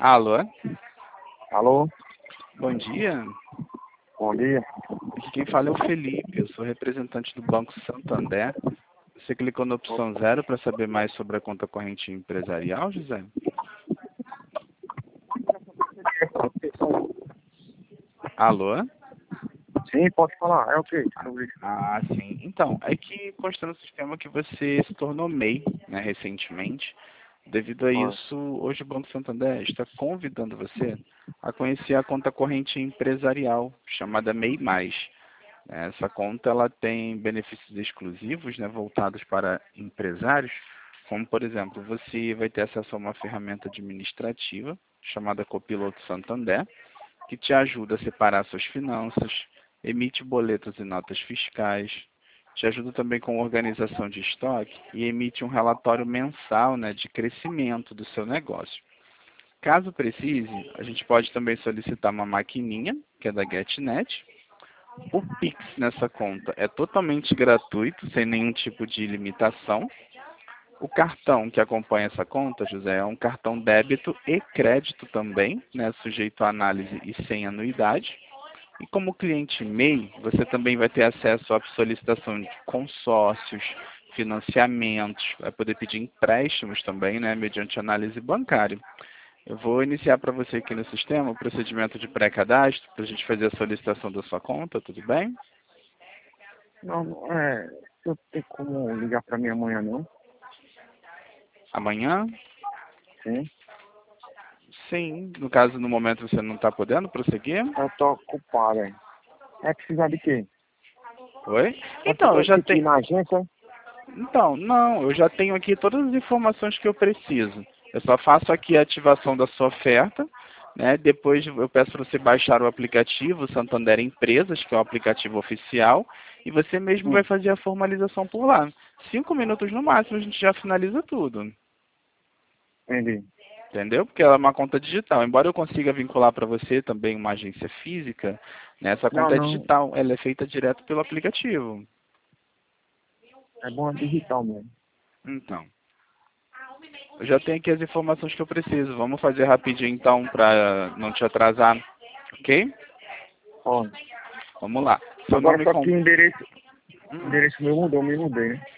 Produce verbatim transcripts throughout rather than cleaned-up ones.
Alô? Alô? Bom dia. Bom dia. Aqui quem fala é o Felipe, eu sou representante do Banco Santander. Você clicou na opção zero para saber mais sobre a conta corrente empresarial, José? Alô? Sim, pode falar. É o quê? Ah, sim. Então, é que consta no sistema que você se tornou M E I, né, recentemente. Devido a isso, hoje o Banco Santander está convidando você a conhecer a conta corrente empresarial, chamada M E I mais. Essa conta ela tem benefícios exclusivos, né, voltados para empresários, como, por exemplo, você vai ter acesso a uma ferramenta administrativa chamada Copiloto Santander, que te ajuda a separar suas finanças, emite boletos e notas fiscais, te ajuda também com organização de estoque e emite um relatório mensal, né, de crescimento do seu negócio. Caso precise, a gente pode também solicitar uma maquininha, que é da GetNet. O Pix nessa conta é totalmente gratuito, sem nenhum tipo de limitação. O cartão que acompanha essa conta, José, é um cartão débito e crédito também, né, sujeito à análise e sem anuidade. E como cliente M E I, você também vai ter acesso à solicitação de consórcios, financiamentos, vai poder pedir empréstimos também, né, mediante análise bancária. Eu vou iniciar para você aqui no sistema o procedimento de pré-cadastro, para a gente fazer a solicitação da sua conta, tudo bem? Não, não é. Eu tenho como ligar pra mim amanhã, não? Amanhã? Sim. Sim, no caso, no momento você não está podendo prosseguir? Eu tô ocupado, hein? É precisar de quê? Oi? É Então, eu porque já tem que ir tenho... na agência? Então, não, eu já tenho aqui todas as informações que eu preciso. Eu só faço aqui a ativação da sua oferta, né? Depois eu peço para você baixar o aplicativo Santander Empresas, que é o aplicativo oficial, e você mesmo Hum, vai fazer a formalização por lá. Cinco minutos no máximo a gente já finaliza tudo. entendi. Entendeu? Porque ela é uma conta digital. Embora eu consiga vincular para você também uma agência física, né, essa Não, conta é não. digital. Ela é feita direto pelo aplicativo. É bom digital mesmo. Então, eu já tenho aqui as informações que eu preciso. Vamos fazer rapidinho então para não te atrasar, ok? Ó, Vamos lá. Seu agora nome só que com... o endereço, o endereço meu mudou, me mudei, né?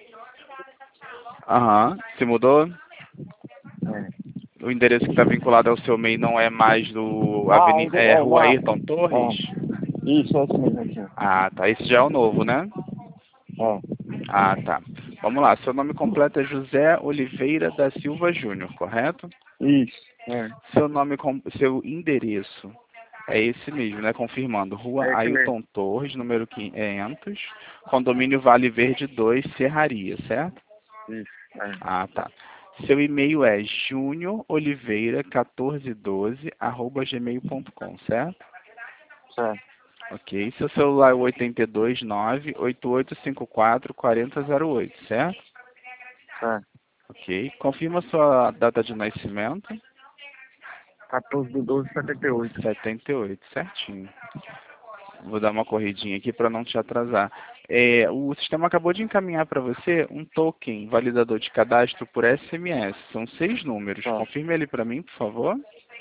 Aham. Se mudou? É. O endereço que está vinculado ao seu M E I não é mais do Ah, Avenida, ende- é é, Rua não. Ayrton Torres? É. Isso, é isso mesmo, é isso mesmo. Ah, tá. Esse já é o novo, né? É. Ah, tá. Vamos lá. Seu nome completo é José Oliveira da Silva Júnior, correto? Isso. É. Seu nome, com- seu endereço é esse mesmo, né? Confirmando. Rua É esse mesmo. Ailton Torres, número quinhentos, condomínio Vale Verde dois, Serraria, certo? Isso. É. Ah, tá. Seu e-mail é junioroliveira um quatro um dois arroba gmail ponto com, certo? Certo. Ok. Seu celular é o oito dois nove, oito oito cinco quatro, quatro zero zero oito, certo? Certo. Ok. Confirma sua data de nascimento. quatorze de doze de setenta e oito. setenta e oito, certinho. Vou dar uma corridinha aqui para não te atrasar. É, o sistema acabou de encaminhar para você um token validador de cadastro por S M S. São seis números. Certo. Confirme ele para mim, por favor.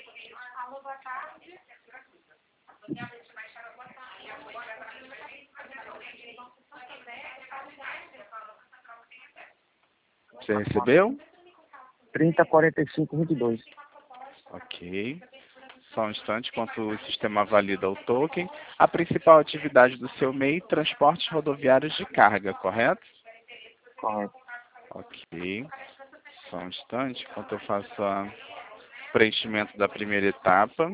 Você recebeu? trinta, quarenta e cinco, vinte e dois. Ok. Só um instante enquanto o sistema valida o token. A principal atividade do seu M E I, transportes rodoviários de carga, correto? Correto. Ok. Só um instante enquanto eu faço o preenchimento da primeira etapa.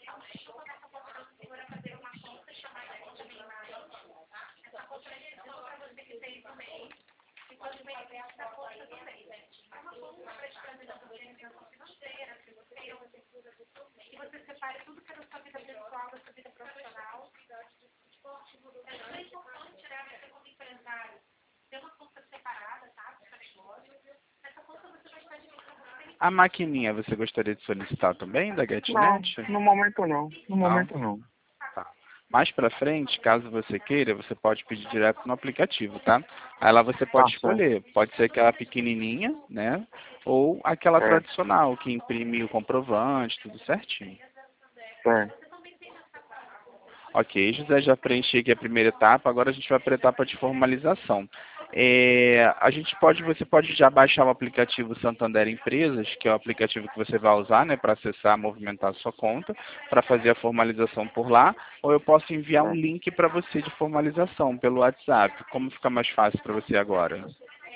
A maquininha você gostaria de solicitar também da Não, GetNet? no momento não. No Não? momento não. Tá. Mais para frente, caso você queira, você pode pedir direto no aplicativo, tá? Aí lá você pode Tá escolher. Pode ser aquela pequenininha, né? Ou aquela certo, tradicional, que imprime o comprovante, tudo certinho. certo. Ok, José, já preenchi aqui a primeira etapa, agora a gente vai para a etapa de formalização. É, a gente pode, você pode já baixar o aplicativo Santander Empresas, que é o aplicativo que você vai usar, né, para acessar, movimentar a sua conta, para fazer a formalização por lá, ou eu posso enviar um certo. link para você de formalização pelo WhatsApp. Como fica mais fácil para você agora?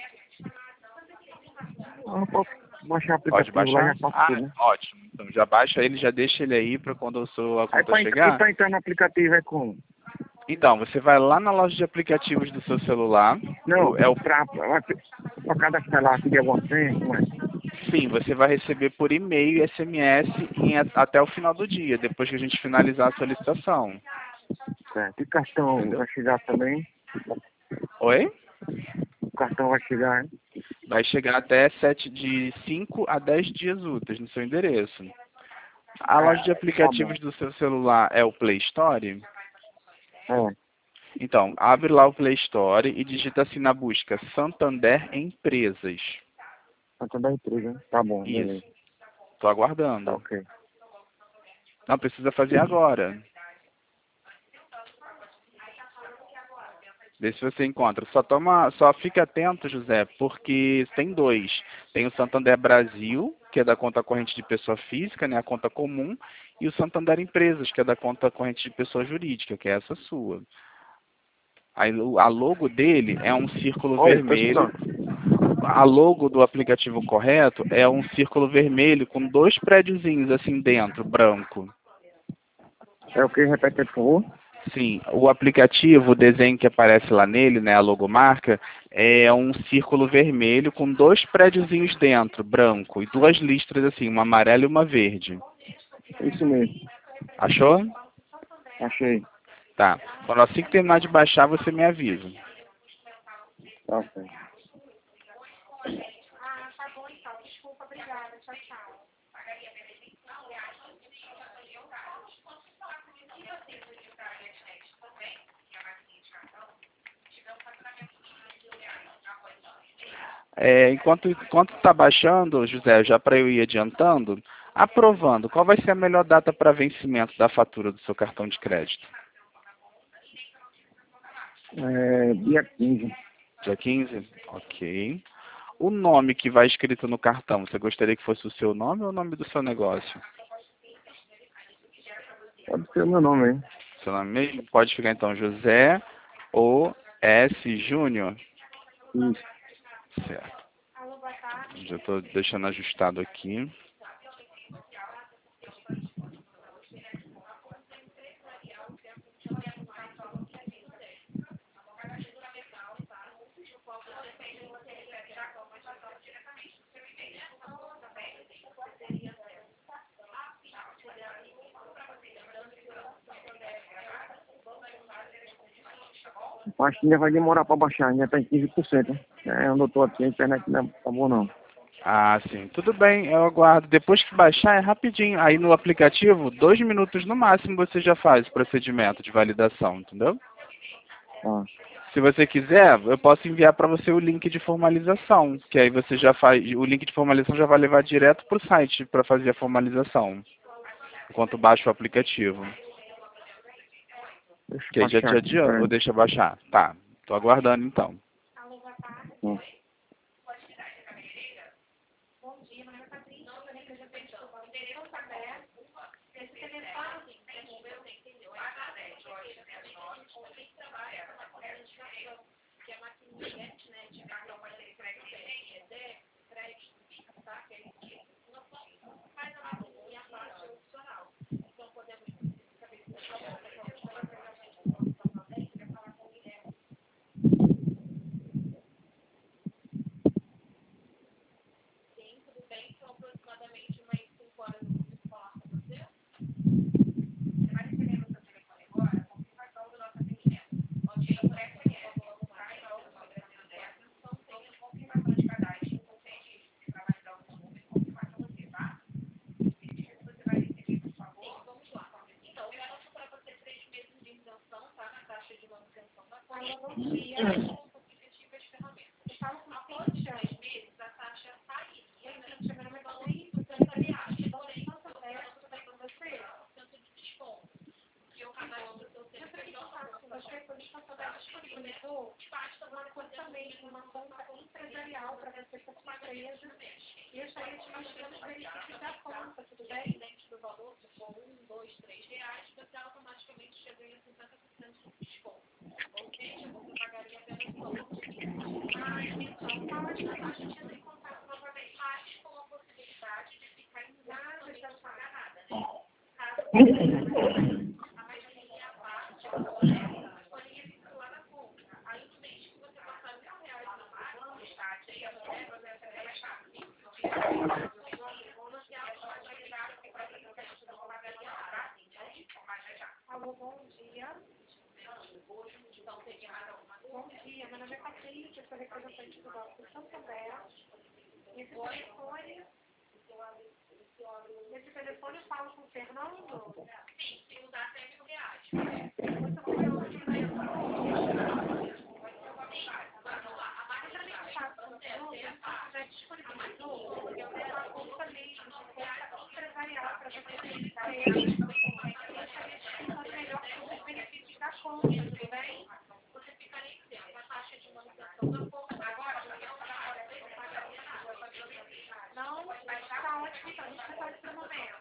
Eu não posso baixar o Pode aplicativo lá, baixar? já faço Ah, tudo, né? ótimo. Então já baixa ele, já deixa ele aí para quando a sua Aí conta pra, ent- e chegar. pra entrar no aplicativo é como? Então, você vai lá na loja de aplicativos do seu celular, Não, o- é o pra, pra, pra cadastrar lá, pedir alguma senha, como é? Sim, você vai receber por e-mail e S M S em, a- até o final do dia, depois que a gente finalizar a solicitação. Certo. E cartão Entendeu? vai chegar também? Oi? O cartão vai chegar, hein? Vai chegar até sete de cinco a dez dias úteis no seu endereço. A loja de Ah, tá bom. aplicativos do seu celular é o Play Store? É, Então, abre lá o Play Store e digita assim na busca Santander Empresas. cartão da empresa, hein? Tá bom, Isso. beleza. Estou Tá aguardando. ok. Não, precisa fazer agora. Vê se você encontra. Só toma, só fica atento, José, porque tem dois. Tem o Santander Brasil, que é da conta corrente de pessoa física, né, a conta comum, e o Santander Empresas, que é da conta corrente de pessoa jurídica, que é essa sua. Aí, o- a logo dele é um círculo Oi, tô vermelho. escutando. A logo do aplicativo correto é um círculo vermelho com dois prédiozinhos assim dentro, branco. É o que? Repete, por favor. Sim, o aplicativo, o desenho que aparece lá nele, né, a logomarca, é um círculo vermelho com dois prédiozinhos dentro, branco, e duas listras assim, uma amarela e uma verde. Isso mesmo. Achou? Achei. Tá. Quando assim que terminar de baixar, você me avisa. Tá certo. É, enquanto enquanto está baixando, José, já para eu ir adiantando, aprovando, qual vai ser a melhor data para vencimento da fatura do seu cartão de crédito? É, dia quinze. Dia quinze? Ok. O nome que vai escrito no cartão, você gostaria que fosse o seu nome ou o nome do seu negócio? Pode ser o meu nome, hein? Seu nome mesmo? Pode ficar então José O S Júnior. Isso. Certo. Já estou deixando ajustado aqui. Acho que ainda vai demorar para baixar, ainda tá em quinze por cento. Né? É, onde eu tô aqui, a internet não tá bom não. Ah, sim. Tudo bem, eu aguardo. Depois que baixar, é rapidinho. Aí no aplicativo, dois minutos no máximo você já faz o procedimento de validação, entendeu? Tá. Se você quiser, eu posso enviar para você o link de formalização, que aí você já faz, o link de formalização já vai levar direto para o site para fazer a formalização, enquanto baixa o aplicativo. Deixa eu Que aí já te baixar aqui, adianta, ou peraí. deixa baixar. Tá, tô aguardando então. Tá. Alô, bom dia. Bom dia, meu nome é Patrícia, sou representante do Banco Santander. Esse telefone, esse telefone eu falo com o Fernando? Sim, se usar cem mil reais. Você foi hoje, né? A máquina de fato, já disponibilizou, porque eu tenho uma conta mesmo, uma conta empresarial para você ter melhor os benefícios da conta, tudo bem? Você ficaria isento a taxa de manutenção da conta. Agora, não, está ótimo, então, a gente vai fazer no momento.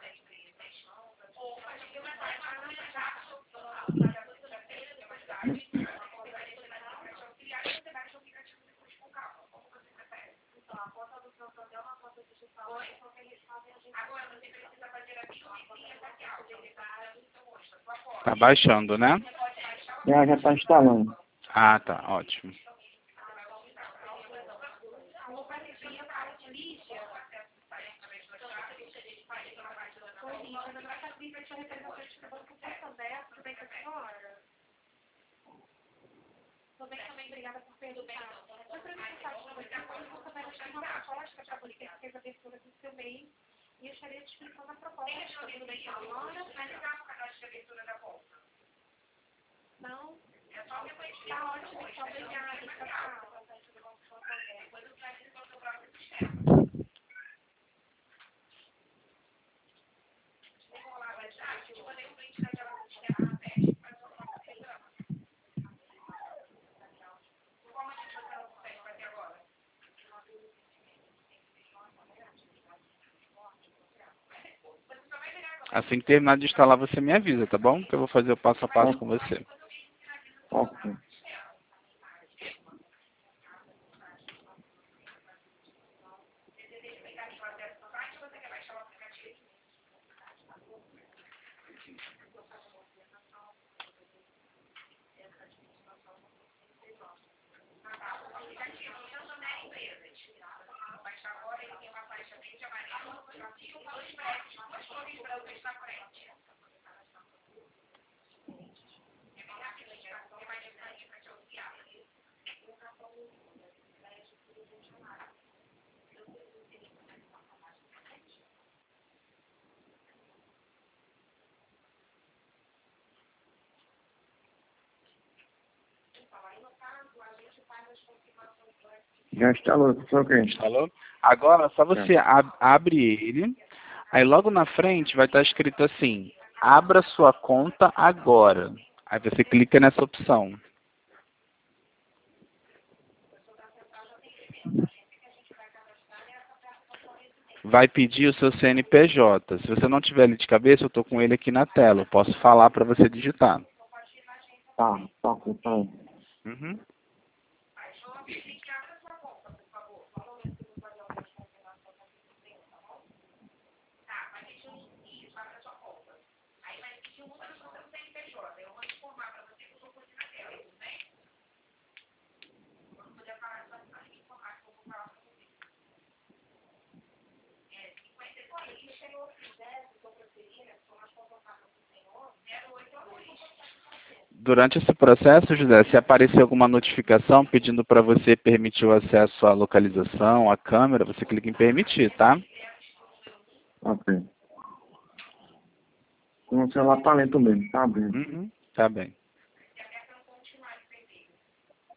Tá baixando, né? Já já está instalando. Ah, tá, ótimo. Tudo bem, também, obrigada por perguntar. Eu queria perguntar para você, você vai deixar uma proposta para você que fez a abertura do seu e-mail e eu estaria te explicando a proposta. Tudo bem agora? Vai ligar para o canal de abertura da bolsa? Não? É só me conhecer. Tá ótimo, então, obrigada. Depois eu trago isso para o seu próprio sistema. Vou lá, vai tirar. Eu mandei um print daquela sistema na teste para a sua própria programa. Como a gente vai fazer fazer agora? Assim que terminar de instalar, você me avisa, tá bom? Que eu vou fazer o passo a passo com você. Ok. Já instalou, só que Instalou? Agora, só você ab abre ele. Aí logo na frente vai estar escrito assim, abra sua conta agora. Aí você clica nessa opção. Vai pedir o seu C N P J. Se você não tiver ele de cabeça, eu estou com ele aqui na tela. Eu posso falar para você digitar. tá, tá, tá. Uhum. Durante esse processo, José, se aparecer alguma notificação pedindo para você permitir o acesso à localização, à câmera, você clica em permitir, tá? Ok. O celular tá lento mesmo, tá abrindo. Uhum. Tá bem.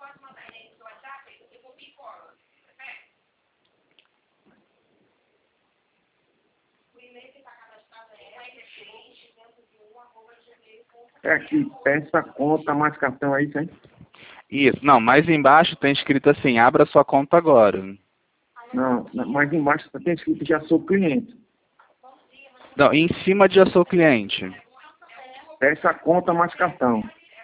É aqui, peça, conta, mais cartão, é isso, hein? Isso, não, mais embaixo tem escrito assim, abra sua conta agora. Não, mais embaixo tem escrito já sou cliente. Não, em cima de eu sou cliente. Peça, conta, mais cartão.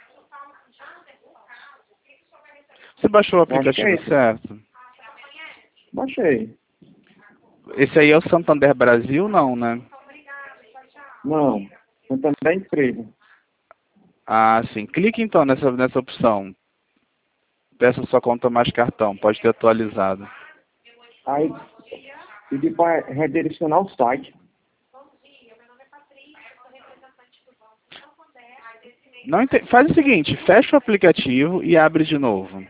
Você baixou o Eu acho que é aplicativo isso. certo? Baixei. Esse aí é o Santander Brasil, não, né? Não, Santander empresa. Ah, sim. Clique então nessa, nessa opção. Peça sua conta mais cartão, pode ter atualizado. Aí, pedi para redirecionar o site. Não ente... Faz o seguinte, fecha o aplicativo e abre de novo.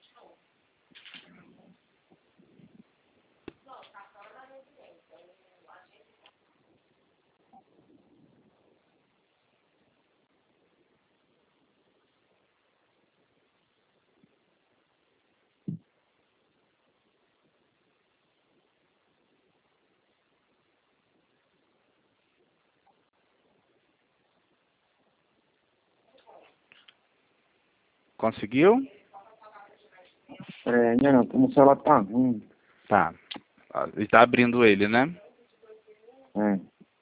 Conseguiu? É, ainda não, como o celular tá ruim. Tá. Ele tá abrindo ele, né? É.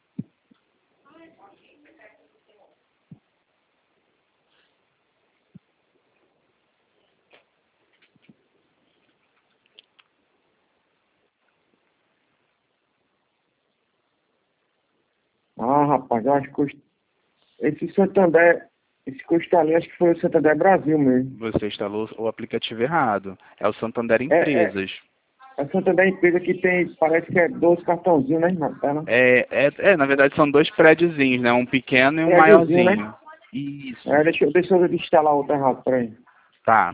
Ah, rapaz, eu acho que custa... esse Santander, esse custa ali, acho que foi o Santander Brasil mesmo. Você instalou o aplicativo errado. É o Santander É, é, Empresas. é Santander empresa que tem, parece que é dois cartãozinhos, né, na tela. É, é, é, na verdade são dois prédiozinhos, né? Um pequeno e um É azulzinho, maiorzinho. né? Isso. É, deixa, eu- deixa eu instalar outro errado, peraí. Tá.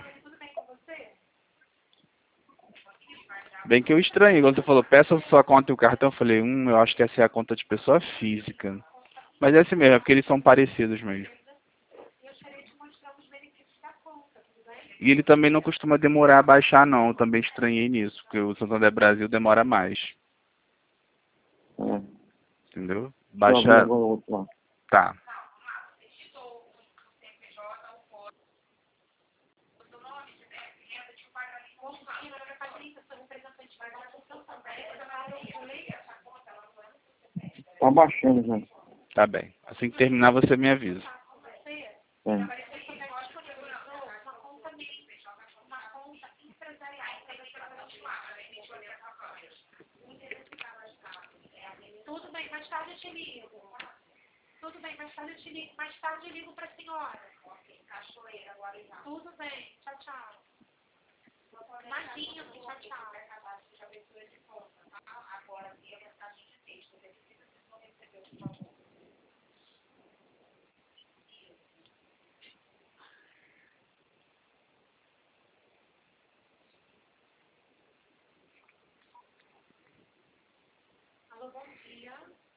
Bem que eu estranhei, quando você falou, peça sua conta e o cartão, eu falei, hum, eu acho que essa é a conta de pessoa física. Mas é assim mesmo, é porque eles são parecidos mesmo. E ele também não costuma demorar a baixar, não. Eu também estranhei nisso, porque o Santander Brasil demora mais. É, Entendeu? deixa eu abrir Baixa. agora o outro lá. Tá. Tá baixando já. Tá bem. Assim que terminar, você me avisa. É. Tudo bem, mais tarde eu te ligo. Tudo bem, mais tarde eu te ligo. Mais tarde eu ligo para a senhora. Tudo bem, tchau, tchau. Imagina, tchau, tchau. Alô, bom dia.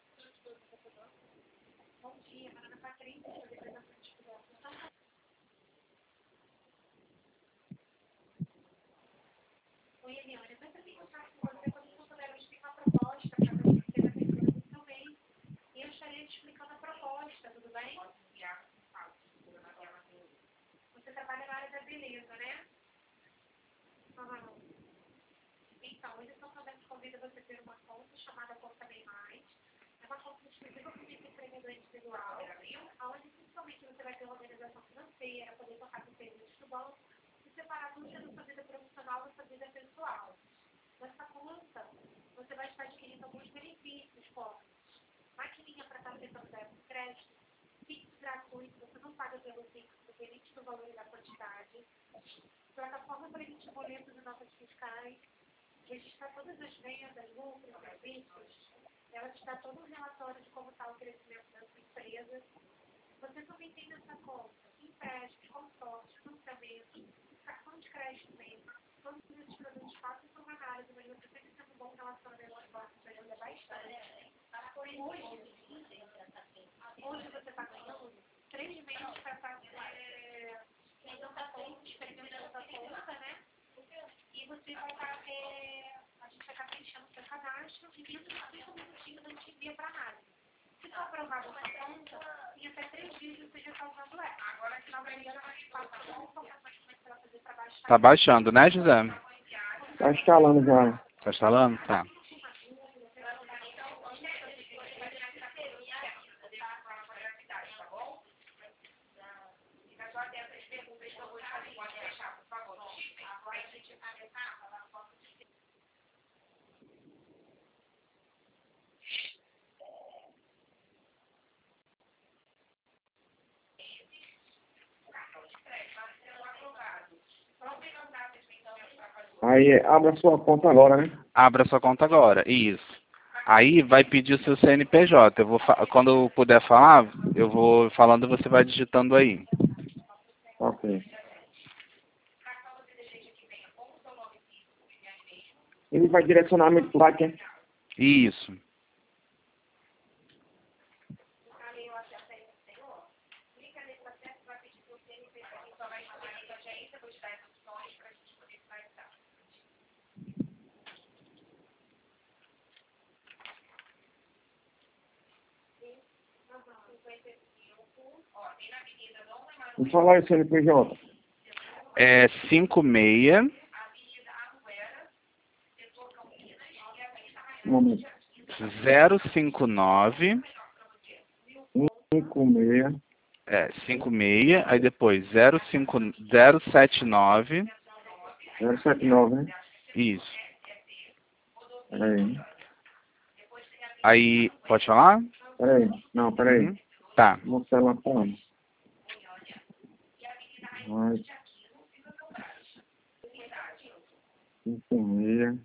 Bom dia, meu nome é Patrícia, sou representante do Banco Santander. Oi, Eliane, eu sempre vim contar com você quando eu puder explicar uma proposta para você ter a abertura do seu mês. E eu estarei te explicando a proposta, tudo bem? Você trabalha na área da beleza, né? Uhum. Então, eles estão também convidam você a ter uma conta chamada Conta Bem Mais. É uma conta exclusiva para o empreendedor individual, onde principalmente você vai ter uma organização financeira, poder tocar com serviços do banco e separar tudo da sua vida profissional da sua vida pessoal. Nessa conta, você vai estar adquirindo alguns benefícios, como maquininha para estar tentando débito e crédito, Pix gratuito, você não paga pelo Pix, independente do valor e da quantidade, plataforma para emitir boletos e notas fiscais, registrar todas as vendas, lucros, serviços, ela te dá todo um relatório de como está o crescimento da sua empresa. Você também tem nessa conta empréstimos, consórcios, financiamentos, cartão de crédito mesmo. Todos esses produtos fáceis são uma análise, mas você sempre tem um bom relacionamento com os bancos, ajuda bastante. Hoje, hoje você está ganhando três meses para fazer experimentalização aprovada essa conta, em até três dias você já está usando ela. Agora, final da manhã, passa a informações de como é que você vai fazer para baixar. Tá baixando, né, José? Tá instalando já. Tá instalando? Tá. Aí abre a sua conta agora, né? Abra sua conta agora. Isso. Aí vai pedir o seu C N P J. Eu vou fa- quando eu puder falar, eu vou falando e você vai digitando aí. Ok. Ele vai direcionamento lá, que é? Isso. Me fala aí o C N P J. É cinco seis Um momento. zero cinco nove cinco seis é cinco seis, aí depois zero cinco zero sete nove. zero sete nove, né? Isso. Peraí. Aí, pode falar? Peraí. Não, peraí. Uhum. Tá. Vou celular falando. Vai. cinco seis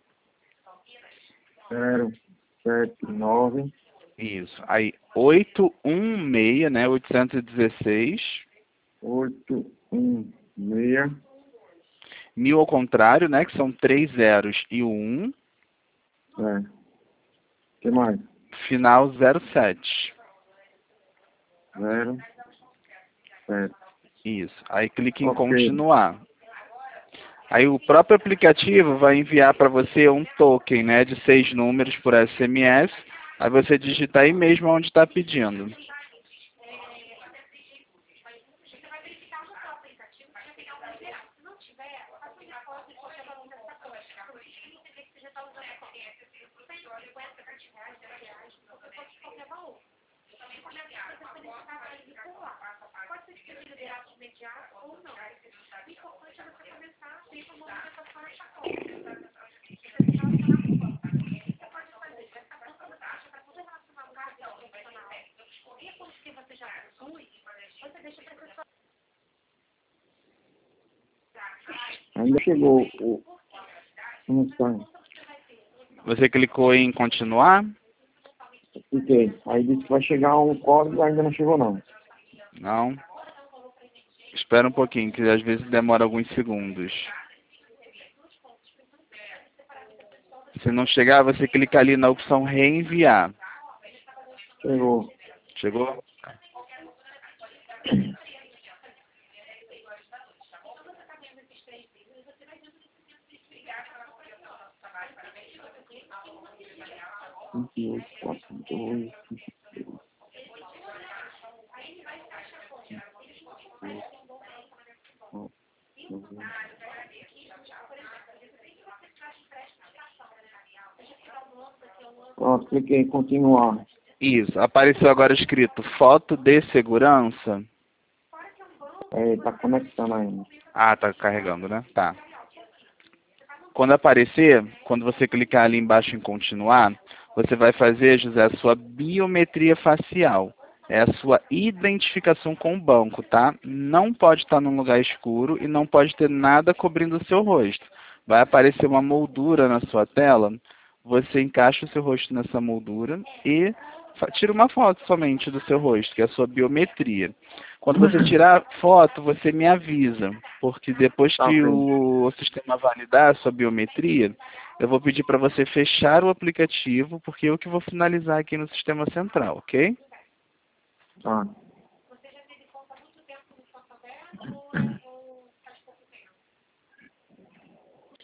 zero sete nove Isso. Aí oito um seis, né? oitocentos e dezesseis. oito um seis Mil ao contrário, né? Que são três zeros e o um. É. O que mais? Final zero sete. zero sete. Isso. Aí clique em Ok. continuar. Aí o próprio aplicativo vai enviar para você um token, né? De seis números por S M S. Aí você digita aí mesmo onde está pedindo. Ainda chegou o... Não está. Você clicou em continuar? Cliquei. Aí disse que vai chegar um código, ainda não chegou não. Não. Espera um pouquinho, que às vezes demora alguns segundos. Se não chegar, você clica ali na opção reenviar. Chegou. Chegou? vinte e oito, quatro, dois. Pronto, cliquei em continuar. Isso. Apareceu agora escrito foto de segurança. É, tá conectando ainda. Ah, tá carregando, né? Tá. Quando aparecer, quando você clicar ali embaixo em continuar, você vai fazer, José, a sua biometria facial. É a sua identificação com o banco, tá? Não pode estar num lugar escuro e não pode ter nada cobrindo o seu rosto. Vai aparecer uma moldura na sua tela, você encaixa o seu rosto nessa moldura e tira uma foto somente do seu rosto, que é a sua biometria. Quando você tirar a foto, você me avisa, porque depois Tá, que ok. o sistema validar a sua biometria, eu vou pedir para você fechar o aplicativo, porque eu que vou finalizar aqui no sistema central, ok? Tá.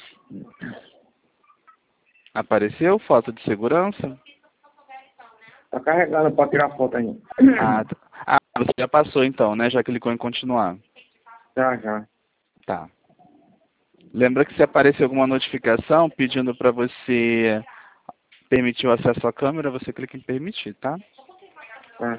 Apareceu foto de segurança? Tá carregando para tirar foto ainda. Ah, tá. Ah, você já passou então, né? Já clicou em continuar. Já, já. Tá. Lembra que se aparecer alguma notificação pedindo para você permitir o acesso à câmera, você clica em permitir, tá? Tá.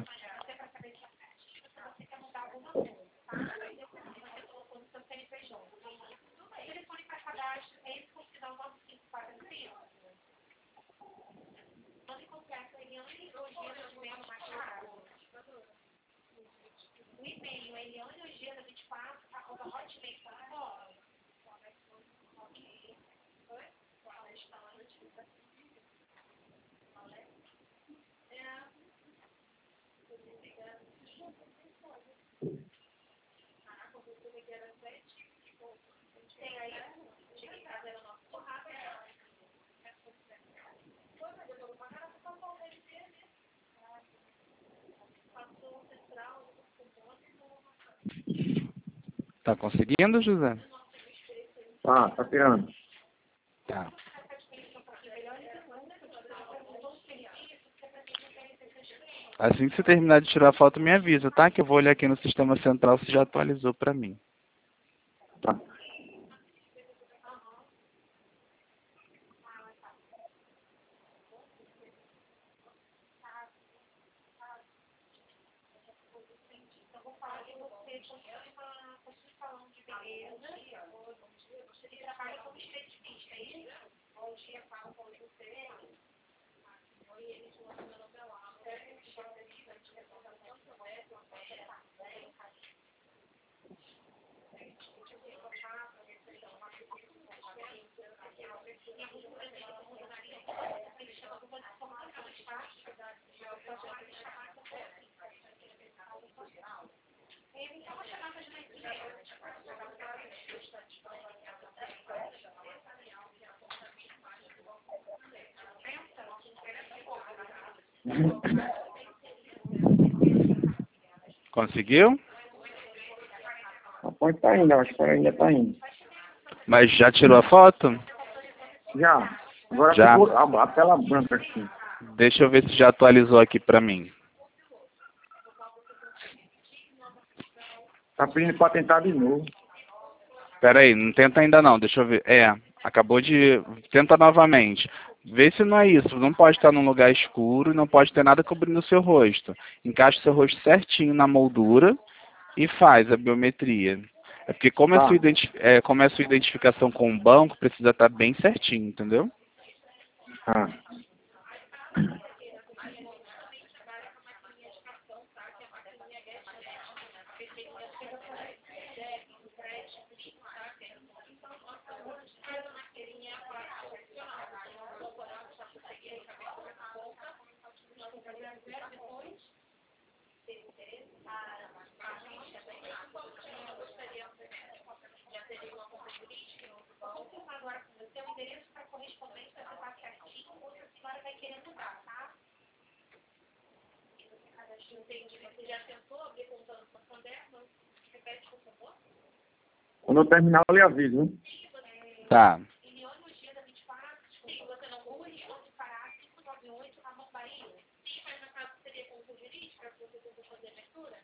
O e-mail é elianeogeda vinte e quatro arroba hotmail ponto com. Tem aí, cheguei em casa, era o nosso porrada. Foi, mas eu tô com uma cara pra São Paulo, deve ser, né? Passou central, Tá conseguindo, José? Tá, tá tirando. Tá. Assim que você terminar de tirar a foto, me avisa, tá? Que eu vou olhar aqui no sistema central se já atualizou para mim. Tá. Você trabalha como esteticista, é isso? Bom dia, fala com você. Oi, eles vão mandando pra lá. Conseguiu? Rapaz, tá indo, acho que ainda tá indo. Mas já tirou a foto? Já. Agora Já. ficou a, a tela branca aqui. Deixa eu ver se já atualizou aqui para mim. Tá pedindo pra tentar de novo. Pera aí, não tenta ainda não, deixa eu ver. É, acabou de... Tenta novamente. Vê se não é isso. Não pode estar num lugar escuro e não pode ter nada cobrindo o seu rosto. Encaixa o seu rosto certinho na moldura e faz a biometria. É porque como, Tá. é, sua identi... é, como é a sua identificação com o banco, precisa estar bem certinho, entendeu? Tá. Agora, com o seu endereço para correspondência, você tá certinho, ou se a senhora vai querer mudar, tá? Entendi. Você já tentou abrir contando no Santander? Repete, por favor. Quando eu terminar, eu lhe aviso, hein? Tá. Eliane Ogeda vinte e quatro, você não rua de Pará, cinco nove oito, Amor Bahia. Sim, mas no caso seria conta jurídica, para você tentar fazer a abertura?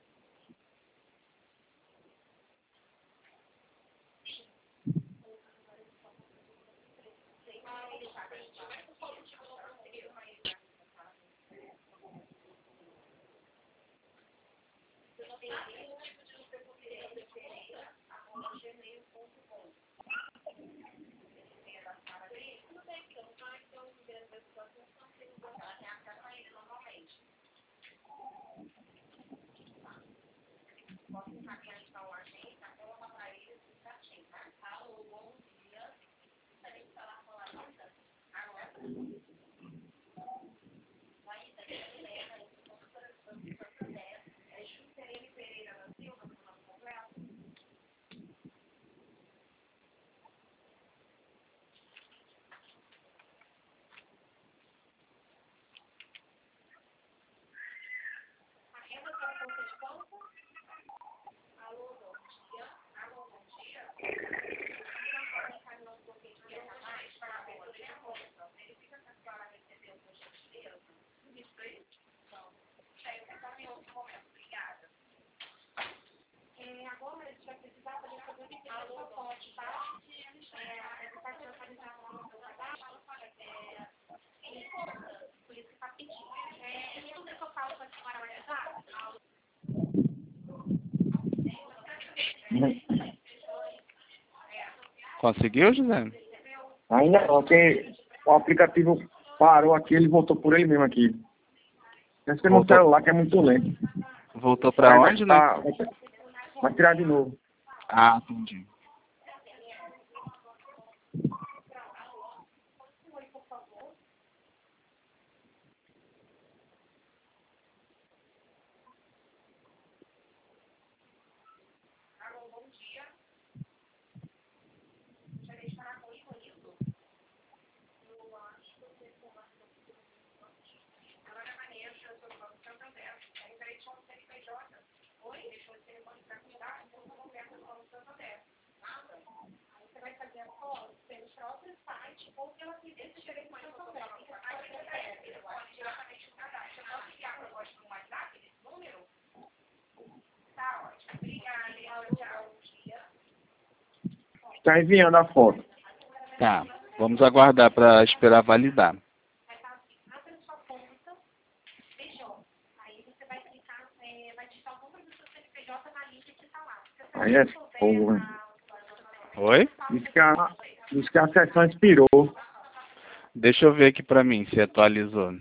Conseguiu, José? Ainda não, porque o aplicativo parou aqui, ele voltou por ele mesmo aqui. Esse é meu Voltou. celular que é muito lento. Voltou pra Aí onde, vai, né? tá- vai, vai tirar de novo. Ah, entendi. Está enviando a foto. Tá. Vamos aguardar para esperar validar. Aí é fogo, velho. Oi? Diz que a, diz que a sessão expirou. Deixa eu ver aqui pra mim se atualizou.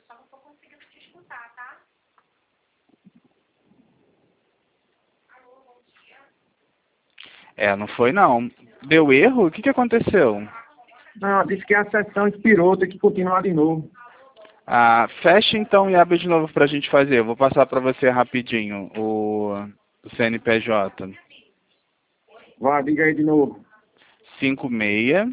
É, não foi não. Deu erro? O que que aconteceu? Não, diz que a sessão expirou, tem que continuar de novo. Ah, fecha então e abre de novo pra gente fazer. Eu vou passar pra você rapidinho o, o C N P J. Vá, diga aí de novo. cinco seis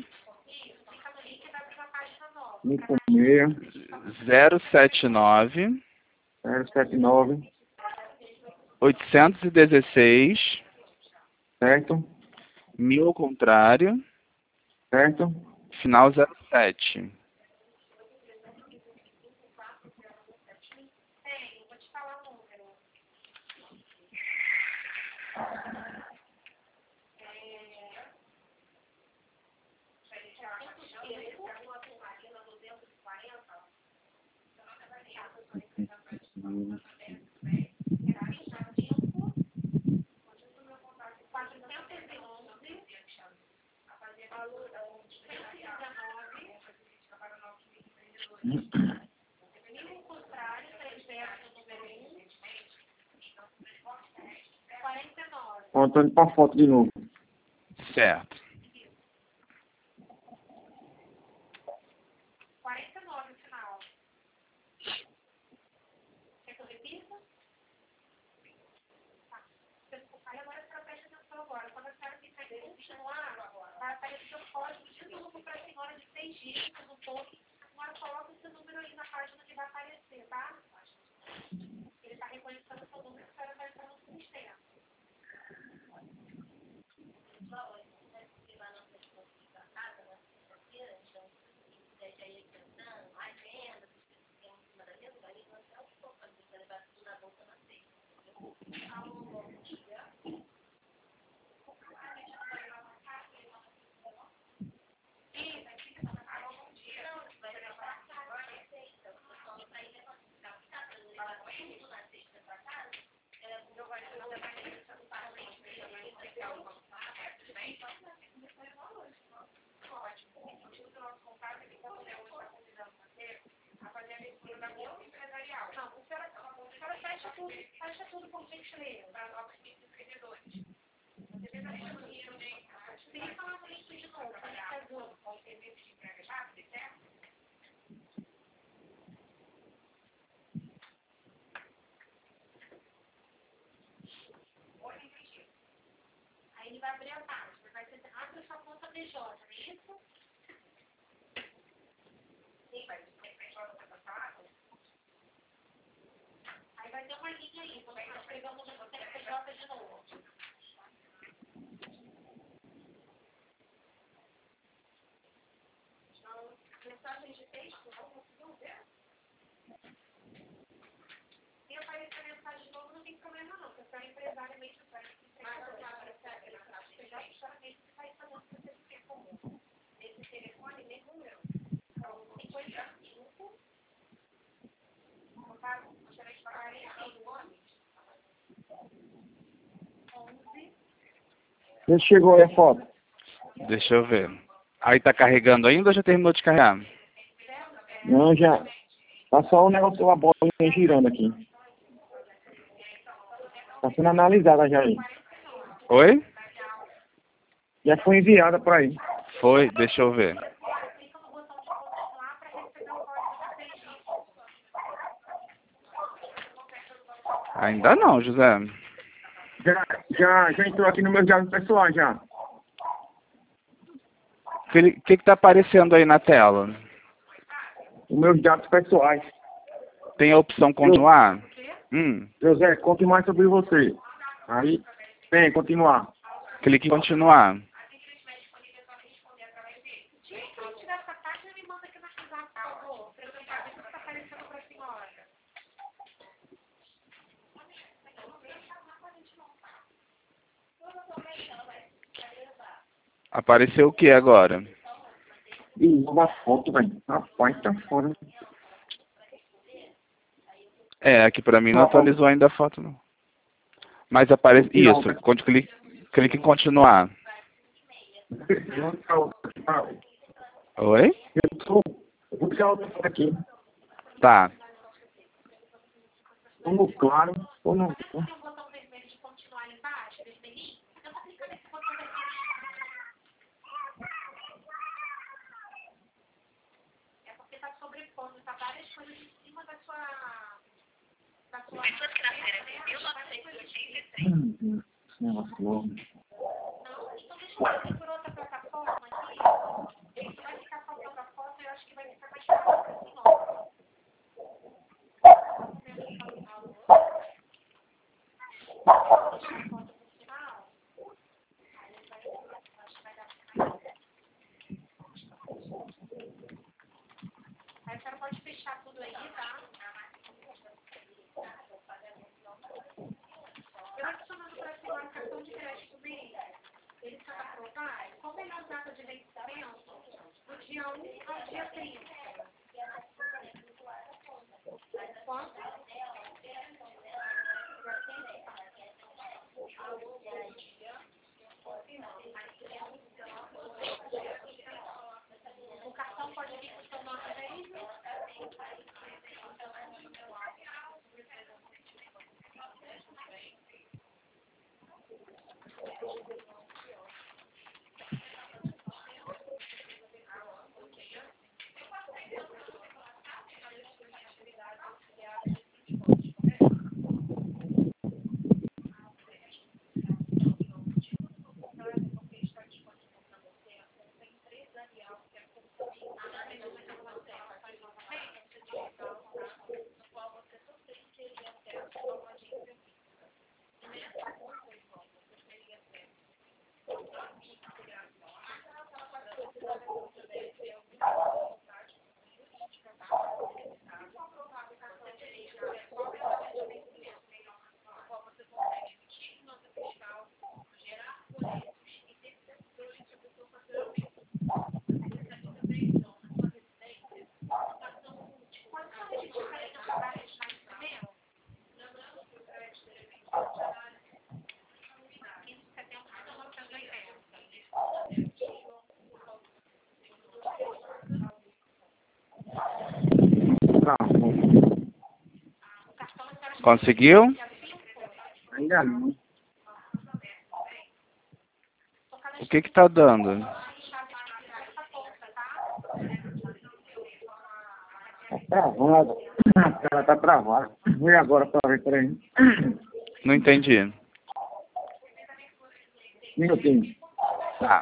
cinco seis zero sete nove zero sete nove, oito um seis certo? mil ao contrário, Certo? final zero sete. Voltando para a foto de novo. Certo. Ele chegou aí a foto. Deixa eu ver. Aí tá carregando ainda ou já terminou de carregar? Não, já. Tá só o negócio, a bolinha girando aqui. Tá sendo analisada já aí. Oi? Já foi enviada para aí. Foi, deixa eu ver. Ainda não, José. Já, já, já entrou aqui no meu dados pessoal já. O que, que que tá aparecendo aí na tela? Os meus dados pessoais. Tem a opção continuar? Hum. José, conte mais sobre você. Aí, tem, continuar. Clique em continuar. Apareceu o que agora? Ih, nova foto, velho. Rapaz, tá fora. É, aqui pra mim não atualizou ainda a foto, não. Mas aparece... Isso, quando clique, clique em continuar. Oi? Eu tô... Eu vou tirar outra foto aqui. Tá. Tô no claro. Tô no... Pessoas que nasceram em mil novecentos e oitenta e três. Hum, esse negócio louco. Não, então deixa eu ver por outra plataforma aqui. Isso vai ficar faltando a foto e eu acho que vai ficar mais fácil para a senhora. Aí a senhora pode fechar tudo aí, tá? Eu adicionando para a senhora cartão de crédito dele. Ele está aprovado. Como ele é a data de vencimento, do dia um ao dia trinta. Quanto? O cartão pode vir com o seu nome mesmo? Conseguiu? Ainda não. O que que tá dando? Tá travado. Ela tá travada. Vou ir agora pra ver, peraí. Não entendi. Minutinho. Tá.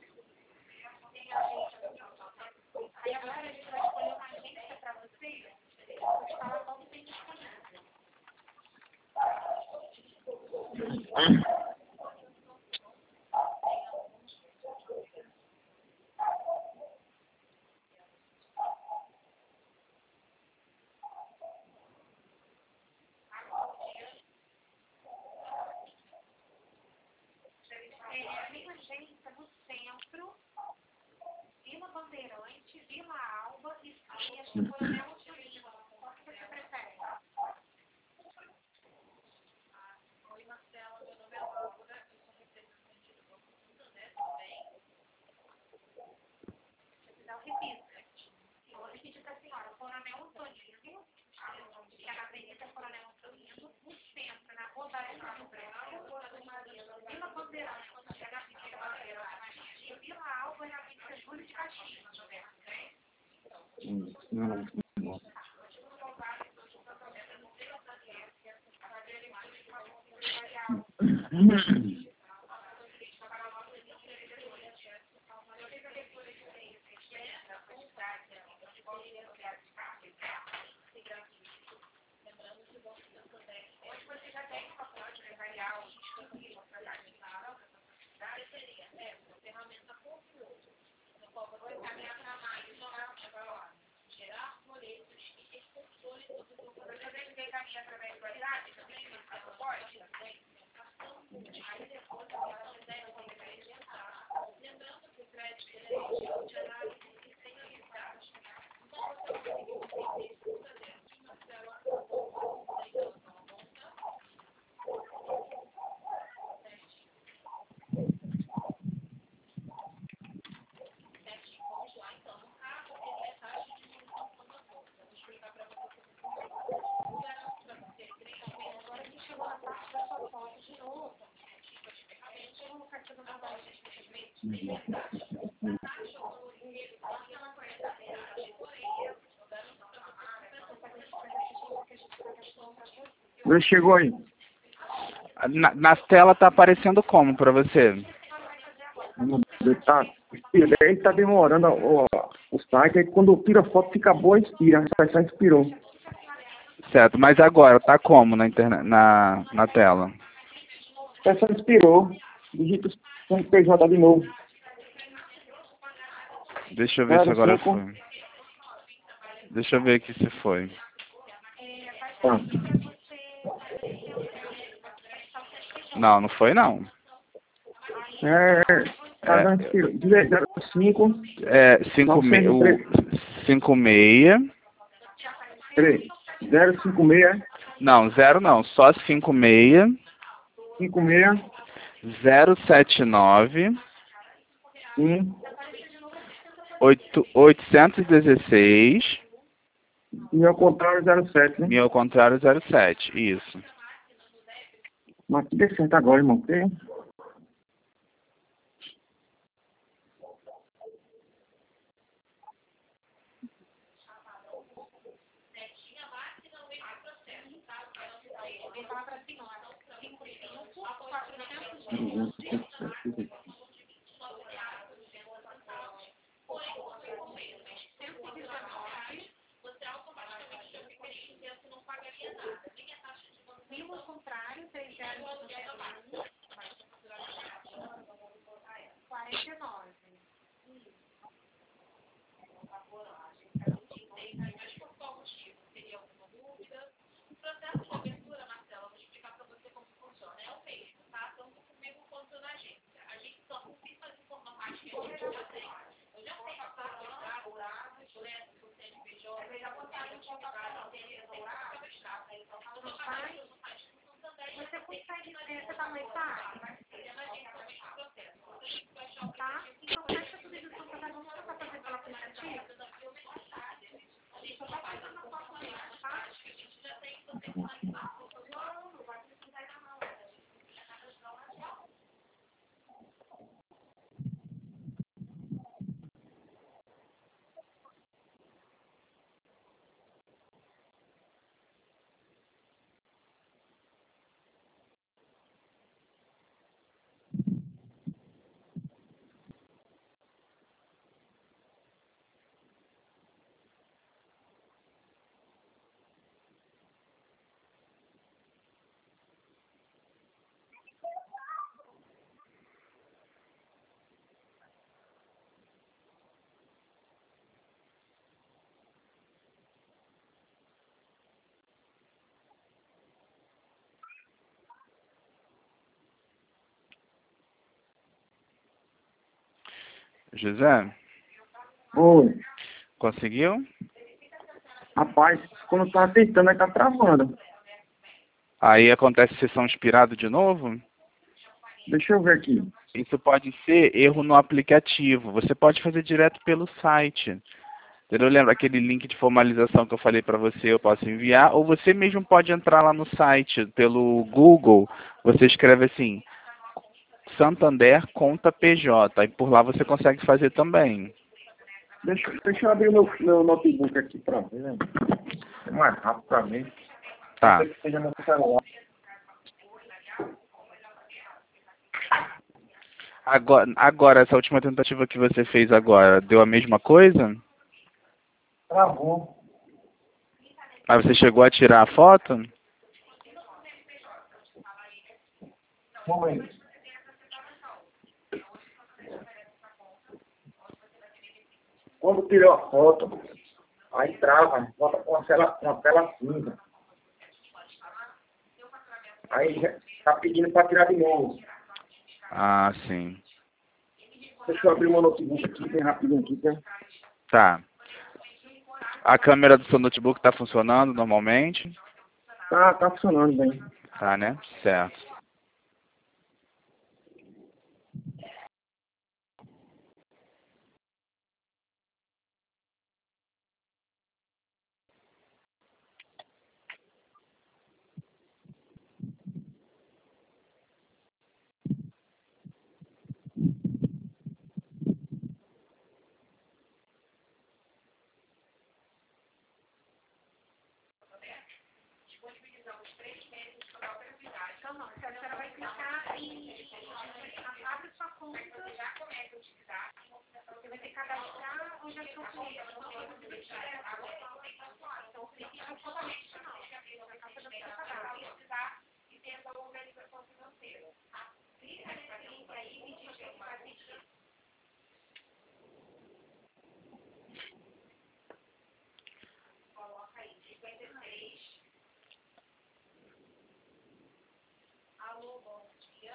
Vila Agência do Centro, Vila Bandeirante, Vila Alba e Seias, Coronel Turismo. Qual que você prefere? Oi, Marcela, meu nome é Laura, eu sou representante do Banco Hum, não, não. Ele chegou aí. Na, na tela tá aparecendo como para você? Ele tá, ele tá demorando o, o site, aí quando tira a foto fica boa, expira. Só inspirou. Certo, mas agora tá como na, internet, na, na tela? Só inspirou. Digita o P J de novo. Deixa eu ver se agora foi. Deixa eu ver aqui se foi. Tá. Não, não foi não. É, tá dando zero cinco. É, cinco meia. cinco meia. Peraí. zero cinco seis. Não, zero não, só cinco meia. cinco seis. zero sete nove. Sim. oitocentos e dezesseis. E ao contrário zero sete, né? E ao contrário zero sete, isso. Mas que dê certo agora, irmão. Porque... Uhum. E ao contrário, três zero quarenta e nove. Você consegue ver, você tá mais tarde? Tá? Então fecha tudo isso que você vai começar a fazer pelo aplicativo. Deixa eu só fazer uma foto aí, tá? Não, não vai precisar ir não. José? Oi. Conseguiu? Rapaz, quando tá tentando, aí tá travando. Aí acontece sessão expirado de novo? Deixa eu ver aqui. Isso pode ser erro no aplicativo. Você pode fazer direto pelo site. Entendeu? Lembra aquele link de formalização que eu falei para você, eu posso enviar? Ou você mesmo pode entrar lá no site, pelo Google. Você escreve assim, Santander Conta P J. E por lá você consegue fazer também. Deixa, deixa eu abrir meu, meu notebook aqui pra ver, né? É mais rápido pra mim. Tá. Pode ser que seja no celular. Agora, agora, essa última tentativa que você fez agora, deu a mesma coisa? Travou. Aí você chegou a tirar a foto? Um momento. Quando tirou a foto, aí trava, volta com uma tela, uma tela cinza. Aí já tá pedindo para tirar de novo. Ah, sim. Deixa eu abrir meu notebook aqui, bem rapidinho aqui, tá? Tá. A câmera do seu notebook está funcionando normalmente? Tá, tá funcionando bem. Tá, né? Certo. Então, não, a senhora vai clicar em abre sua conta. Você vai ter que cadastrar onde é o seu cliente. Então, o cliente é totalmente não. Vai fazer o seu cadastro. E dentro da organização financeira. Clica nesse link aí e digita o que vai pedir. Coloca aí cinquenta e seis. Alô, bom dia.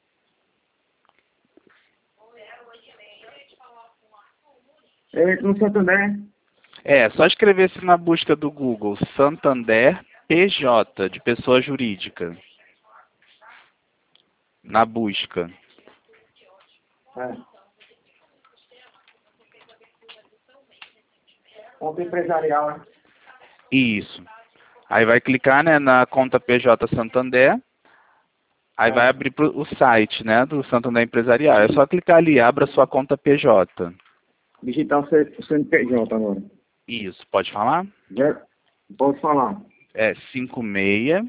É, no Santander. É, só escrever-se na busca do Google Santander P J, de pessoa jurídica. Na busca. É. Conta empresarial, né? Isso. Aí vai clicar, né, na conta P J Santander. Aí É. vai abrir pro, o site, né, do Santander Empresarial. É só clicar ali, abra sua conta P J. Digitar o C N P J agora. Isso, pode falar? Já pode falar. É cinco seis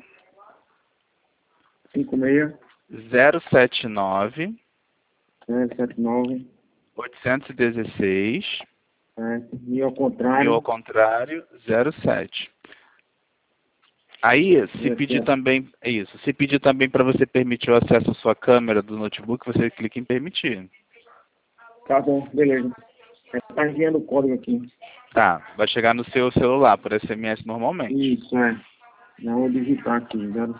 cinco seis zero sete nove zero sete nove oito um seis é, e ao e contrário. ao contrário zero sete. Aí, se pedir também, é isso, se pedir também para você permitir o acesso à sua câmera do notebook, você clica em permitir. Tá bom, beleza. Está enviando o código aqui. Tá, vai chegar no seu celular por S M S normalmente. Isso, é. Já vou digitar aqui. Já...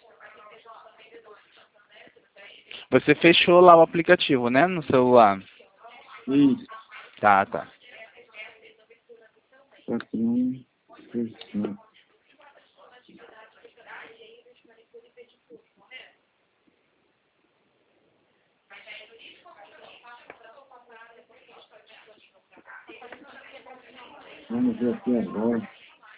Você fechou lá o aplicativo, né, no celular? Isso. Tá, tá. Aqui, isso. Vamos ver aqui agora.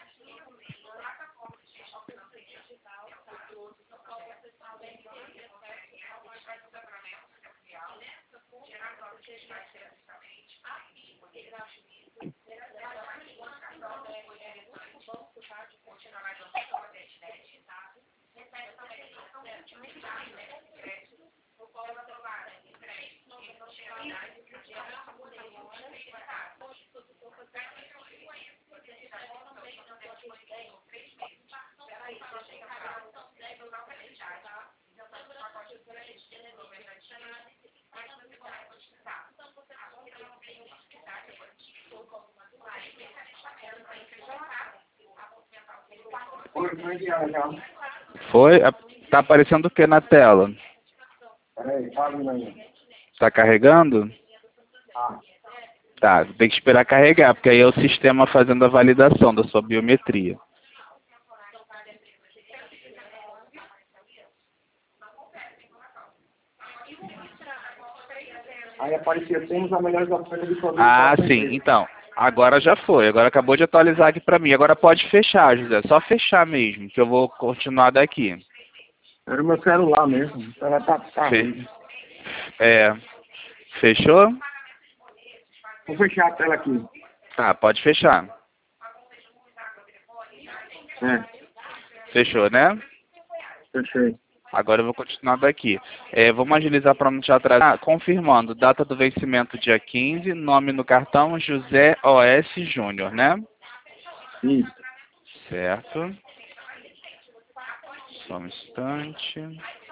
Foi? Tá aparecendo o que na tela? Peraí, fala aí. Tá carregando? Ah. Tá, tem que esperar carregar, porque aí é o sistema fazendo a validação da sua biometria. Aí apareceu, temos a melhor oferta de produto. Ah, sim, então. Agora já foi, agora acabou de atualizar aqui pra mim. Agora pode fechar, José, só fechar mesmo, que eu vou continuar daqui. Era o meu celular mesmo, ela tá, tá Fe... É, fechou? Vou fechar a tela aqui. Tá, pode fechar. É, Fechou, né? fechei. Agora eu vou continuar daqui. É, vamos agilizar para não te atrasar. Confirmando, data do vencimento dia quinze, nome no cartão José O S Júnior, né? Isso. Certo. Só um instante.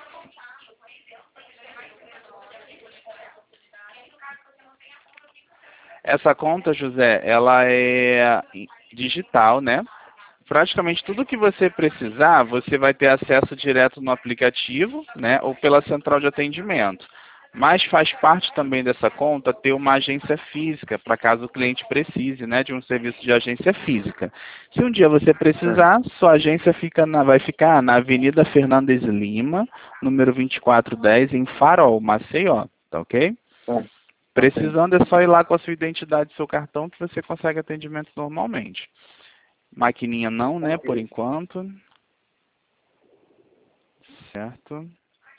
Essa conta, José, ela é digital, né? Praticamente tudo que você precisar, você vai ter acesso direto no aplicativo, né? Ou pela central de atendimento. Mas faz parte também dessa conta ter uma agência física, para caso o cliente precise, né, de um serviço de agência física. Se um dia você precisar, sua agência fica na, vai ficar na Avenida Fernandes Lima, número vinte e quatro dez, em Farol, Maceió, tá ok? É. Precisando é só ir lá com a sua identidade e seu cartão que você consegue atendimento normalmente. Maquininha não, né, por enquanto. Certo.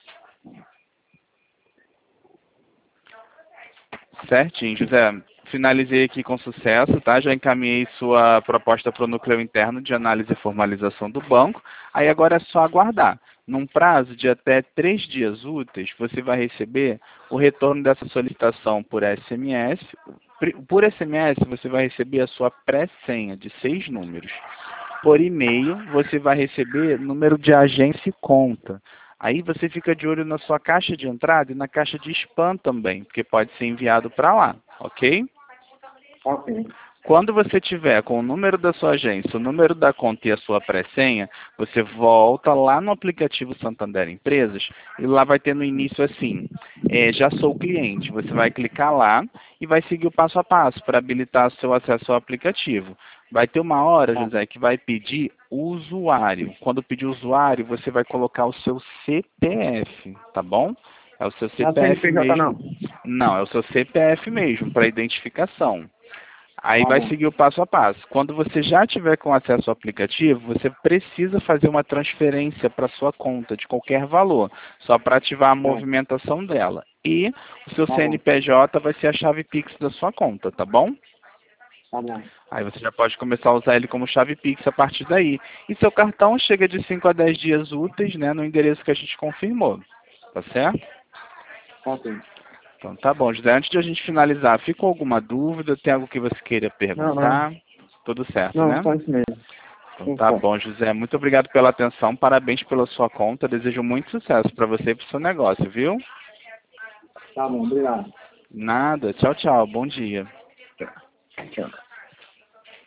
Certinho, José. Finalizei aqui com sucesso, tá? Já encaminhei sua proposta para o núcleo interno de análise e formalização do banco. Aí agora é só aguardar. Num prazo de até três dias úteis, você vai receber o retorno dessa solicitação por S M S. Por S M S, você vai receber a sua pré-senha de seis números. Por e-mail, você vai receber número de agência e conta. Aí você fica de olho na sua caixa de entrada e na caixa de spam também, porque pode ser enviado para lá, ok? Ok. Quando você tiver com o número da sua agência, o número da conta e a sua pré-senha, você volta lá no aplicativo Santander Empresas e lá vai ter no início assim, é, já sou cliente. Você vai clicar lá e vai seguir o passo a passo para habilitar seu acesso ao aplicativo. Vai ter uma hora, José, que vai pedir o usuário. Quando pedir o usuário, você vai colocar o seu C P F, tá bom? É o seu C P F Não é C N P J mesmo. não? Não, é o seu C P F mesmo, para identificação. Aí Tá vai bom. seguir o passo a passo. Quando você já tiver com acesso ao aplicativo, você precisa fazer uma transferência para sua conta de qualquer valor, só para ativar a movimentação dela. E o seu Tá C N P J vai ser a chave Pix da sua conta, tá bom? Tá bom. Aí você já pode começar a usar ele como chave Pix a partir daí. E seu cartão chega de cinco a dez dias úteis, né, no endereço que a gente confirmou. Tá certo? Ok. Então tá bom, José. Antes de a gente finalizar, ficou alguma dúvida? Tem algo que você queira perguntar? Tudo certo, Não, né? só isso mesmo. Então tá bom, José. Muito obrigado pela atenção. Parabéns pela sua conta. Desejo muito sucesso para você e para o seu negócio, viu? Tá bom, obrigado. Nada. Tchau, tchau. Bom dia. Tchau.